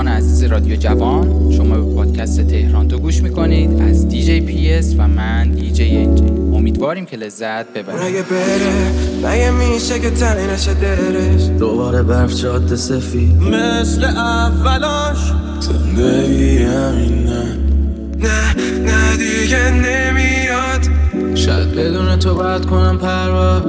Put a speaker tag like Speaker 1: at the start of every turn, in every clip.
Speaker 1: همراهان عزیز رادیو جوان، شما به پادکست تهران 2 گوش میکنید از دیجی پی اس و من دیجی انجی. امیدواریم که لذت ببرید.
Speaker 2: اگه بره مگه میشه که تنی نشه درش،
Speaker 3: دوباره برف جاده سفید
Speaker 2: مثل اولاش
Speaker 3: زندگی همینه.
Speaker 2: نه دیگه نمیاد.
Speaker 3: شاید بدون تو باید کنم پرواز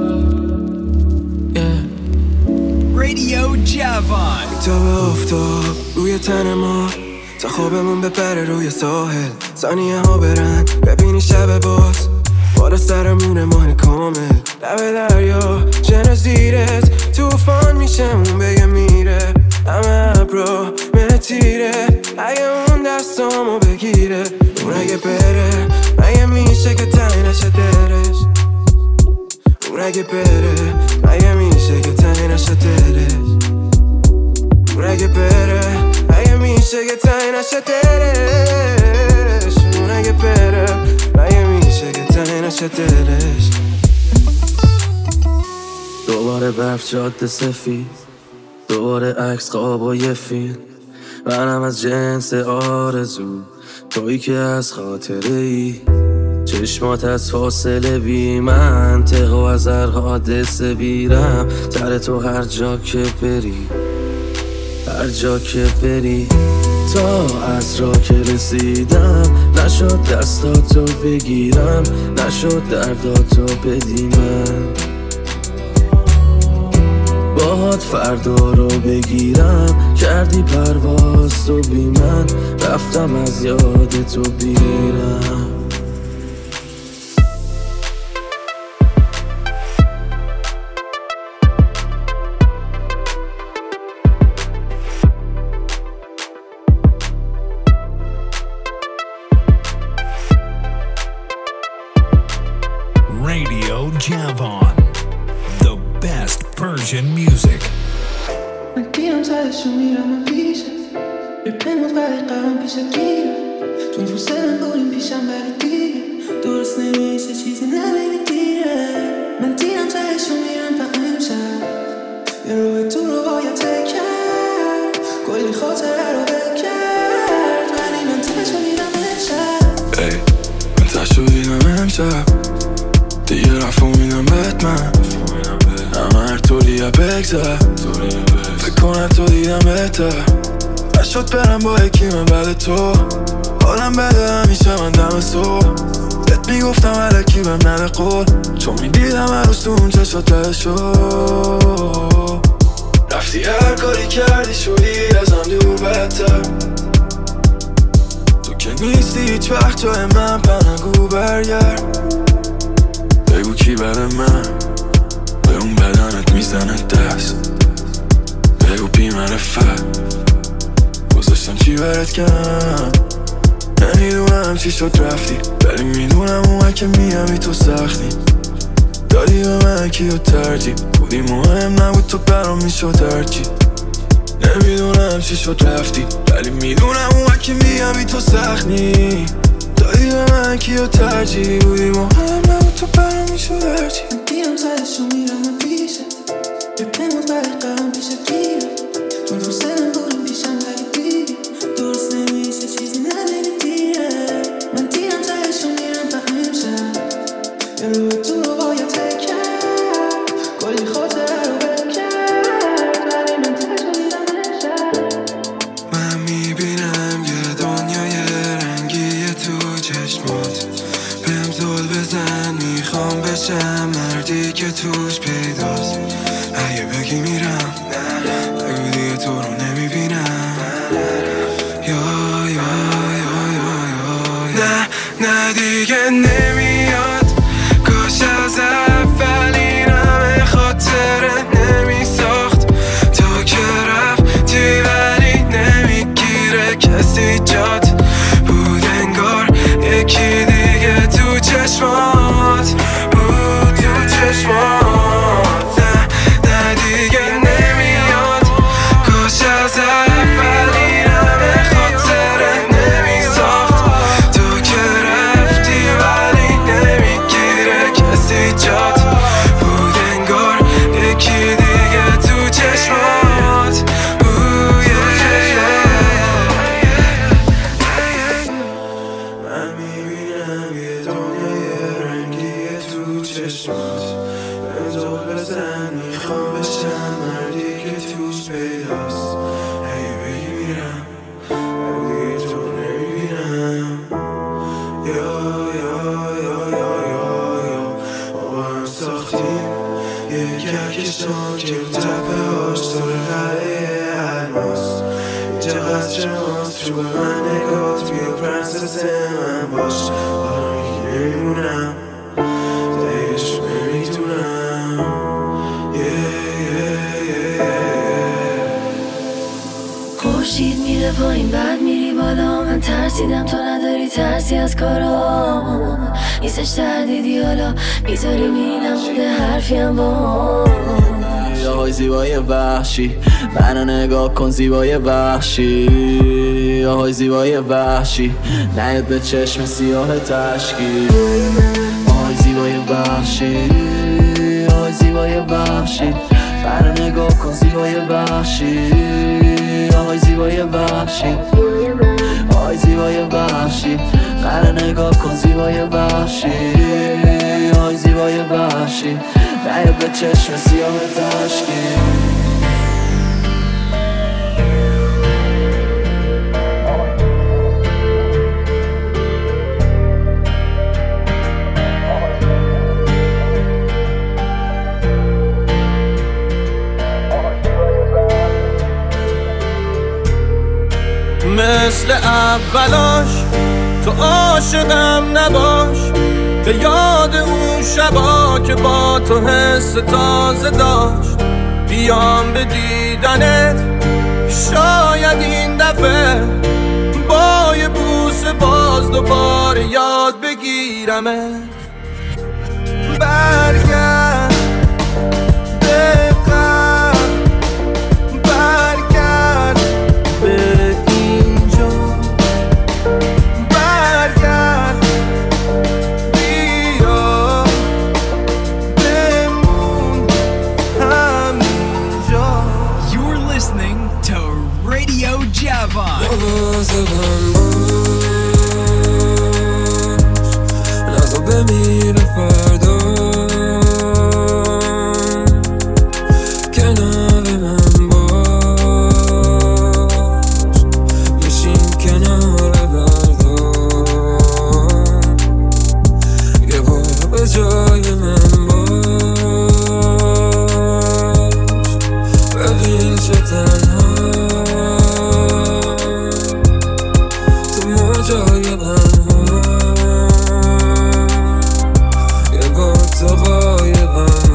Speaker 4: رادیو جوان.
Speaker 2: تا به افتاب روی تن ما، تا خوابمون بپره روی ساحل، ثانیه ها برن ببینی شب باز بالا سرمون ماه کامل، لب دریا جن زیرت توفان میشه اون بگه میره، همه ابرا متیره اگه اون دستامو بگیره. اون اگه بره مگه میشه که تنی نشه درش، اون اگه بره مگه میشه که تنی نشه درش، اون اگه بره مگه میشه که تنی نشه درش، اون اگه بره مگه میشه که تنی نشه درش.
Speaker 3: دوباره برف جاده سفید، دوباره عکس خواب و یه فیلم، منم از جنس آرزو، تویی که از خاطره ای، چشمات از فاصله بی منطق و از هر حادثه بیرم تر تو هر جا که بری، هر جا که بری. تا از راه که رسیدم نشد دستاتو بگیرم، نشد درداتو بدیمم، باهات فردا رو بگیرم، کردی پرواز تو بی من، رفتم از یاد تو بیرم.
Speaker 4: Radio Javan, the best Persian music.
Speaker 5: من دیرم سرشو میرم من پیشت، ریپموز برای قرام پیشت گیرم، چون فرصتم بودیم پیشم برای دیگه، درست نمیشه چیزی نبینی دیره. من دیرم سرشو میرم تا امشب، یه روی تو رو باید تکرد، کلی خاطره رو بکرد، ولی من تشو میرم امشب.
Speaker 2: ای من تشو دیدم امشب، دیگه رفت میدم بهت من، همه هر طوریه بگذر، فکر کنم تو دیدم بهتر، نشد برم با یکی من بعد تو، حالم بده همیشه من دم تو، بهت میگفتم علکی بهم نده قول، چون میدیدم هر روز تو اون چشات تهشو، رفتی هر کاری کردی شدی ازم دور بهتر، تو که نیستی هیچ وقت جای من پنگو برگرد، بگو کی برای من به اون بدنت میزنه دست، بگو بی معرفت گذاشتم چی برات کم، نمیدونم چی شد رفتی، ولی میدونم اون که میامی تو سختی، دادی به من کیو ترجیح، بودی مهم نبود تو برام میشد هرچی، نمیدونم چی شد رفتی، ولی میدونم اون که میامی تو سختی، دادی به من کیو ترجیح، بودی مهم نبود تو برام میشد هرچی.
Speaker 5: من دیرم سرشو میرم من پیشت، ریپموز برای قرام پیشت گیرم، چون فرصتم بودیم پیشم برای دیگه، درست نمیشه چیزی نبینی دیره. من دیرم سرشو میرم تا امشب، یه روی تو رو باید تکرد، کلی خاطره رو بکرد، ولی من تشو میرم امشب.
Speaker 2: من میبینم یه دنیای رنگی تو چشمات، بهم زل بزن میخوام بشم مردی که توش پیداست، اگه بگی میرم نه از چماست رو به من نگاه توی پرنسس من باش حالا میگی نمیمونم دیگهش نمیتونم
Speaker 6: خورشید میره پایین بعد میری بالا من ترسیدم تو نداری ترسی از کارام نیستش تردیدی حالا میذاری مینموده حرفیم با
Speaker 3: آهای زیبای وحشی منو نگاه کن زیبای وحشی آهای زیبای وحشی نیاد به چشم سیاه تشکی آهای زیبای وحشی آهای زیبای وحشی منو نگاه کن زیبای وحشی آهای زیبای وحشی آهای زیبای وحشی منو نگاه کن زیبای وحشی آهای زیبای وحشی نیاد به چشم سیاه تشکی
Speaker 2: مثل اولاش تو عاشقم نباش به یاد اون شبا که با تو حس تازه داشت بیام به دیدنت شاید این دفعه با یه بوس باز دوباره یاد بگیرمت برگرد به قلب برگرد به
Speaker 7: نازم بمیره فردا کنار من باش بشین کنار بردار یه بار به جای من باش ببین چه تنها جای من یه بار تو غایبم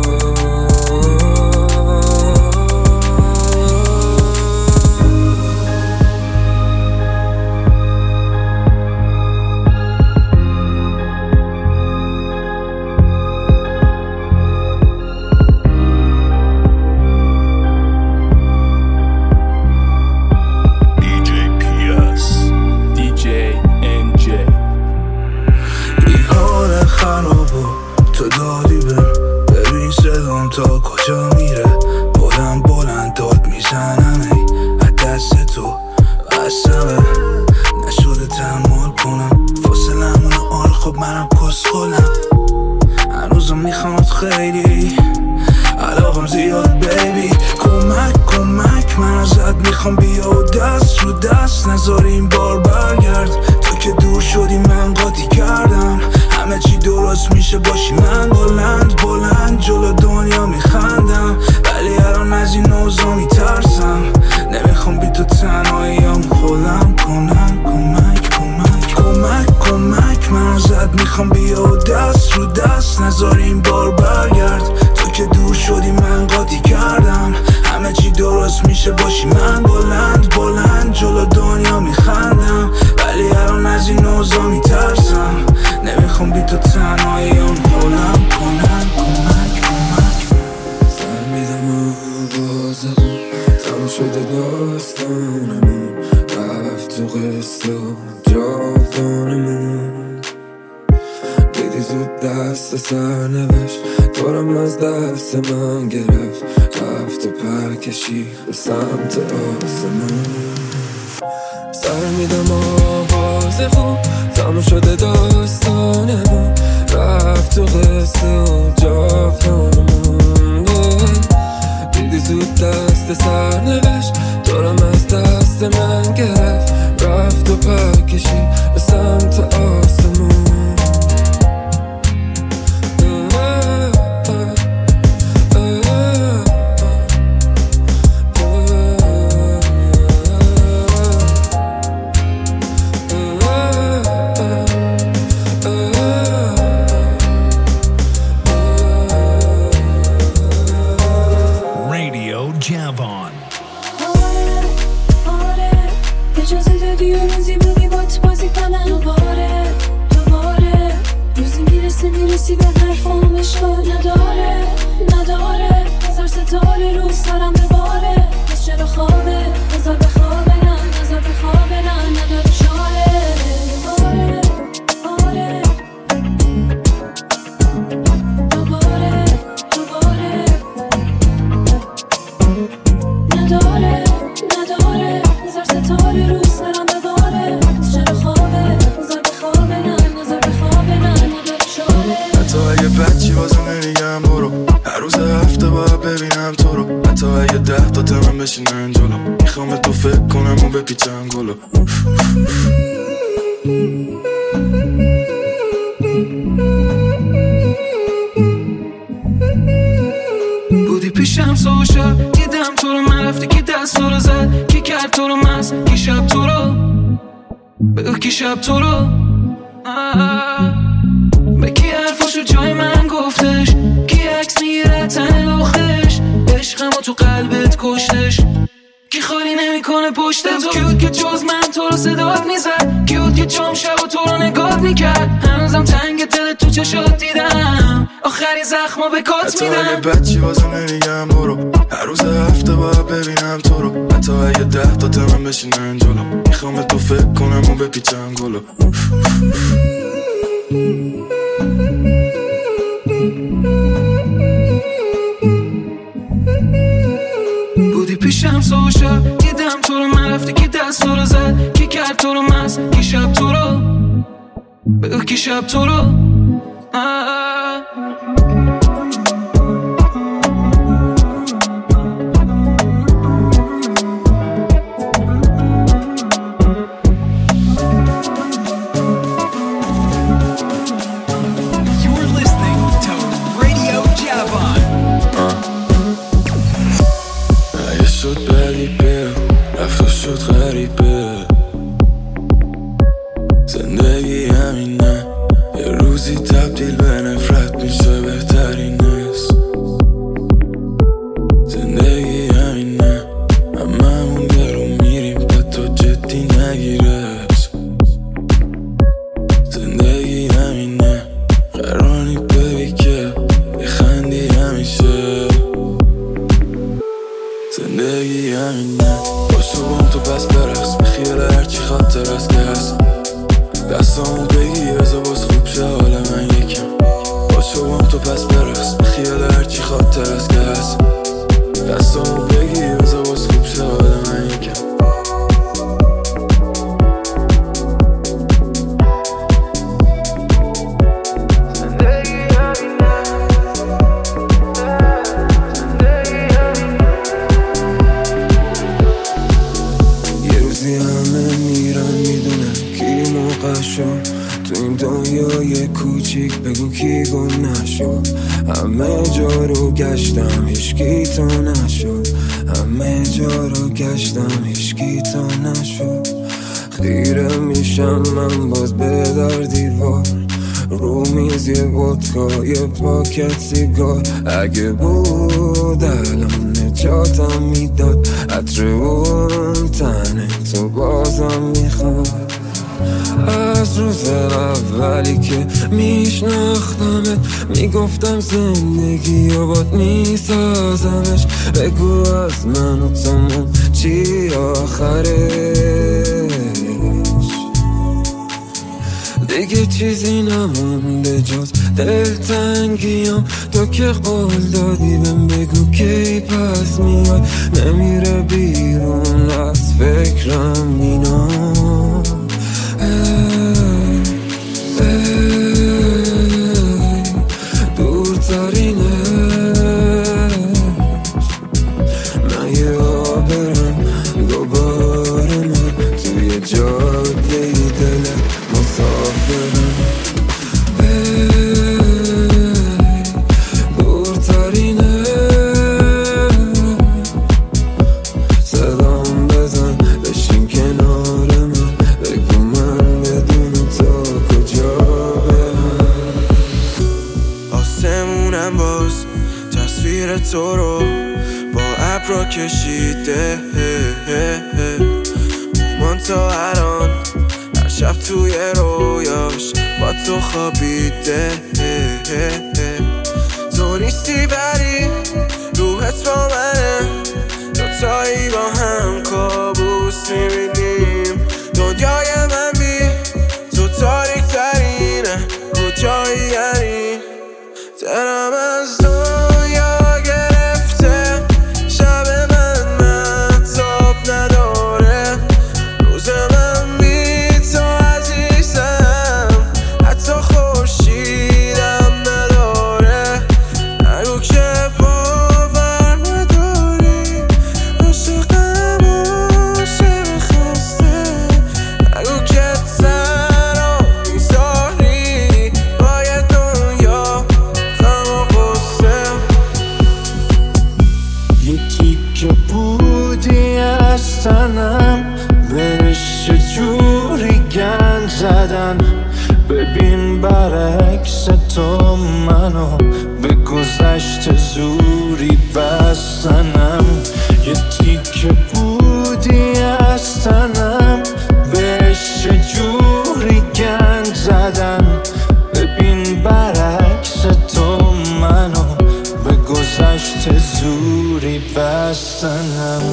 Speaker 7: تو دادی ببین صدام تا کجا میره بلند بلند داد میزنم ای از دست تو قسمه نشده تحمل کنم فاصلمون آل خب منم کسخلم هنوزم میخوامت خیلی علاقم زیاد بیبی کمک من ازت میخوام بیا و دست رو دست نذاری این بار برگرد تو که دور شدی من قاطی کردم همه چی درست میشه باشی من بلند جلو دنیا میخندم ولی الان از این اوضاع میترسم نمیخوام بی تو تنهاییام خودم کمک من ازت میخوام بیا و دست رو دست نذاری این بار برگرد تو که دور شدی من قاطی کردم همه چی درست میشه باشی من بلند جلو دنیا میخندم ولی الان از این اوضاع میترسم نمیخوام بی تو تنهاییام خودم کمک سر میدم آوازه تموم شده داستانمون رفت تو قصه و جاودانمون دیدی زود دست سرنوشت دارم از دست من گرفت رفت و پر کشی به سمت آسمون سر میدم آواز خوب تموم شده داستانمون رفت تو قصه و جاودانمون دیدی زود دست سرنوشت دارم از دست من گرفت رفت و پر کشی به سمت آسمون
Speaker 6: کسی به حرفم بشو نداره نظر ستاره رو سرم بباره بس چرا خوابه نظر به خوابه نه نداره شاره دوباره نداره نظر ستاره رو سرم بباره بس چرا خوابه نظر به خوابه نه نداره شاره.
Speaker 7: حتی اگه بچی واسه نمیگم برو، هر روز هفته باید ببینم تو رو. حتی اگه 10 تا تمام بشینن جلو، میخوام تو فکر کنم و بپیچم گلو.
Speaker 5: بودی پیشم صبح شب، دیدم تو رو، من رفتی که دست رو زد، کی کرد تو رو مست، کی شب تو رو بگو، کی شب تو رو به کی حرفاشو جای من گفتش، کی عکس میگیره تن لختش، عشقمو تو قلبت کشتش، کی خالی نمیکنه پشت تو، کیوت که جز من تو رو صدات میزد، کیوت که چم شب و تو رو نگات میکرد، هنوزم تنگ دل تو چشات دیدم، آخری زخمو به کات میدم.
Speaker 7: حتی اگه بچی واسه نمیگم برو، هر روز هفته باید ببینم تو رو. حتی اگه 10 تا تمام بشینن جلو، میخوام تو فکر کنم و بپیچم گلو.
Speaker 5: بودی پیشم صبح شب، دیدم تو رو، من رفتی که دست رو زد، کی کرد تو رو مست، کی شب تو رو بگو، کی شب تو رو
Speaker 7: زندگی همینه، یه روزی تبدیل به نفرت میشه بهترین است. زندگی همینه، هممون گرو میریم به تو جدی نگیرش. زندگی همینه، قرانی ببی که بخندی همیشه. زندگی همینه، باشو بام تو پس برقص، بخیال هرچی خاطر است که هست. دستامو بگیر بذار باز خوب شه حال من یکم، باشو بام تو پس برقص، بخیال هرچی خاطر است که هست. دستامو بگیر بذار باز خوب شه حال من یکم. تو این دنیای کوچیک بگو کی گم نشد، همه جا رو گشتم هیچکی تو نشد، همه جا رو گشتم هیچکی تو نشد. خیره میشم من باز به در دیوار، رو میز یه ودکا یه پاکت سیگار، اگه بود الان نجاتم میداد، عطر اون تنه تو بازم میخواد. از روز اولی که میشناختمت میگفتم زندگی آباد میسازمش، بگو از من و تموم چی آخرش، دیگه چیزی نمونده جز دلتنگیم. تو که قول دادی بهم بگو کی پس میای، نمیره بیرون از فکرم اینا. من یه آبرم دوباره، من توی جاده دل مسافرم. دورترینه صدام بزن بشین کنار من، بگو من بدون تو کجا برم. آسمونم باز تصویر تو رو با ابرا کشیده، من تا الان هر شب
Speaker 2: توی رویاش با تو خوابیده. تو نیستی ولی روحت با منه، دوتایی با هم کابوس میبینیم. دنیای من بی تو تاریک ترینه، کجایی یعنی دلم از دنیا گرفته، شب من مهتاب نداره، روز من بی تو عزیزم حتی خورشیدم نداره. نگو که باور نداری عاشقم عاشق خسته، نگو که تنها میذاری باید دنیا غم و غصه.
Speaker 3: یکی که بودی از تنم بهش چجوری گند زدن، ببین برعکس تو منو به گذشت زوری بستنم. یکی که بودی از تنم بهش چجوری گند زدن، ببین برعکس تو منو به گذشت زوری بستنم.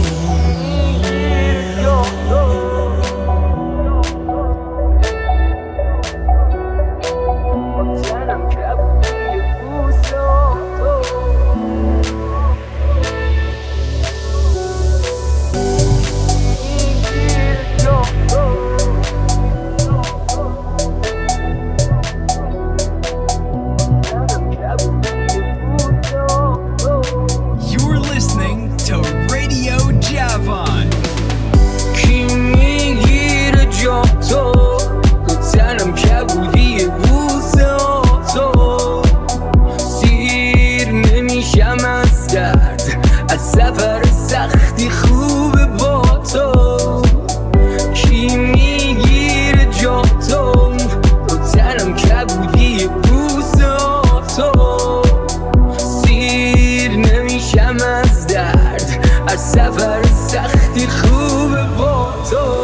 Speaker 4: You're listening to Radio Javon.
Speaker 8: کی میگیره جا تو تنم کبودی بوسه تو، سیر نمیشم از درد، از سفر سختی خوبه با تو. کی میگیره جا تو تنم کبودی بوسه تو، سیر نمیشم از درد، از سفر سختی خوبه با تو.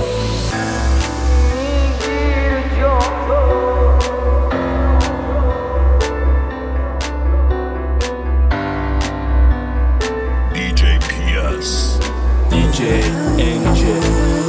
Speaker 4: DJ PS.
Speaker 3: DJ Angel.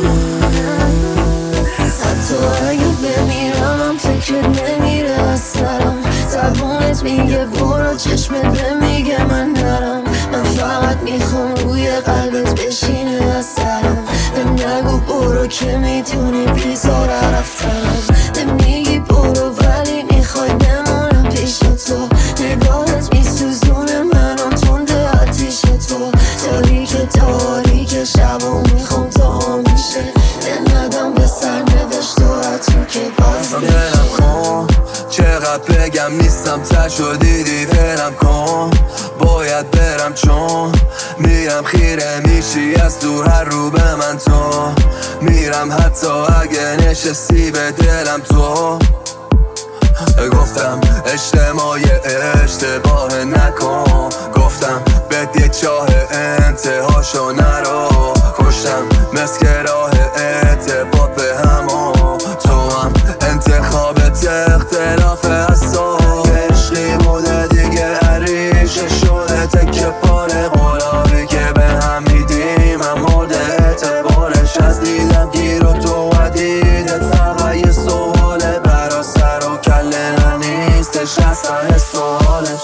Speaker 6: حتی اگه بمیرم هم فکرت نمیره از سرم، زبونت میگه برو چشمت نمیگه من نرم. من فقط میخوام روی قلبت بشینه از سرم، نگو برو که میتونی بیزاره رفتنم. نمیگی برو ولی میخوای بمونم پیش تو، نگاهت میسوزونه منو تنده آتیش تو. تاریک شبو میخوام تا میشه، ندم به سر نوشت و تو که باز
Speaker 2: دلم کن چقدر بگم نیستم تشو دیدی ولم کن، باید برم چون میرم خیره میشی از دور هر رو به من تو، میرم حتی اگه نشستی به دلم تو. گفتم اجتماع اشتباه نکن، گفتم بهت یه چاه انتهاشو نرو، کشتم مسک راه ارتباط به همو، تو هم انتخابت اختلاف اصلا. عشقی بوده دیگه عریشه شده تکه پاره قلابی که به هم میدیم، من مورد اعتبارش از دیدم گیر و تو دیدت فقط یه سواله، برا سر و کله نیستش اصلا حس و حالش،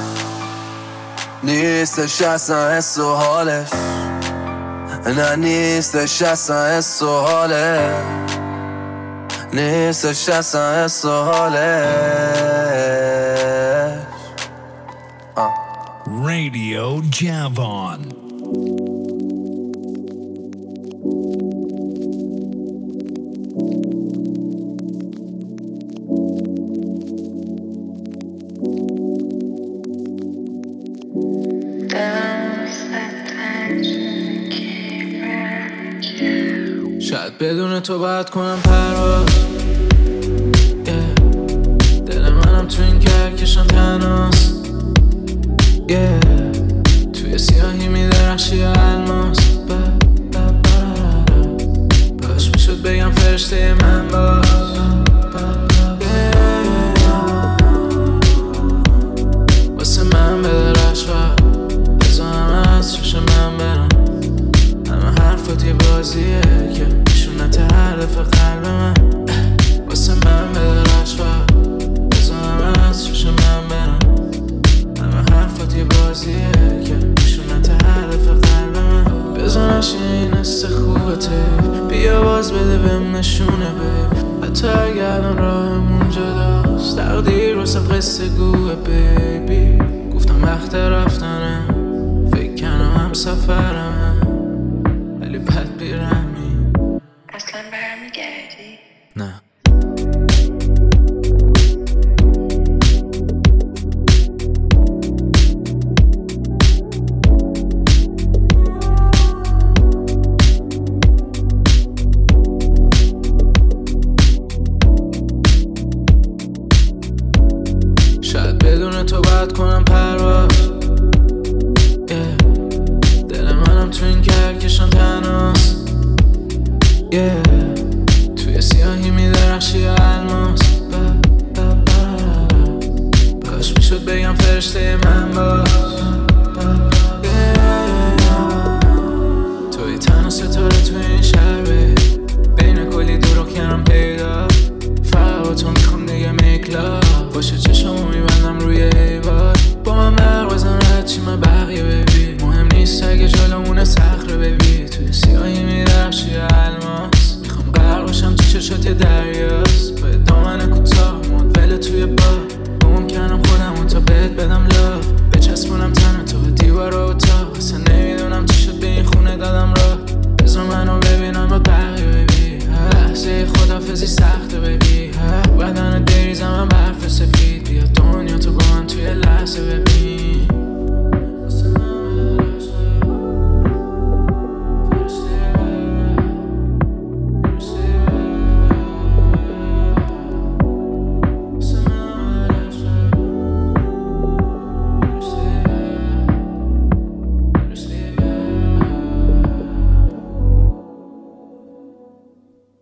Speaker 2: نیستش اصلا حس و حالش، نه نیستش اصلا حس و حالش، نیستش اصلا حس و حالش.
Speaker 4: Radio Javon.
Speaker 3: شاید بدون تو باید کنم پرواز، دل منم تو این کهکشان تنهاست، توی سیاهی میدرخشی الماس. کاش میشد بگم فرشته من من باش. واسه من بده رشوت بزنم از چش من برم. همه حرفات یه بازیه که نشونه تعرف قلب من. واسه من بده رشوت بزنم از چش من برم. همه حرفات یه بازیه که نشونه تعرف قلب من. بزنش این است خوبته بیا باز بده بهم نشونه بی. حتی اگر الان راهمون جداست تقدیر واسه قصه گوه بیبی. گفتم وقت رفتنه فکر کنم هم سفرمه ولی بد بیرمی.
Speaker 5: اصلا برمیگردی؟
Speaker 3: نه شاید بدون تو باید کنم پرواز. دل منم تو این کهکشان تنهاست. توی سیاهی میدرخشی الماس. کاش میشد بگم فرشته من باش. توی تنها ستاره توی این شهر بین کلی دروغ کردم پیدا. فقط با تو میخوام دیگه میکلا باشه چشمو میبندم روی ایوار. با من برق بزن رد چی من بقیه ببین. مهم نیست اگه جلومونه صخره ببین. توی سیاهی میدرخشی الماس. میخوام غرق باشم تو چشات دریا.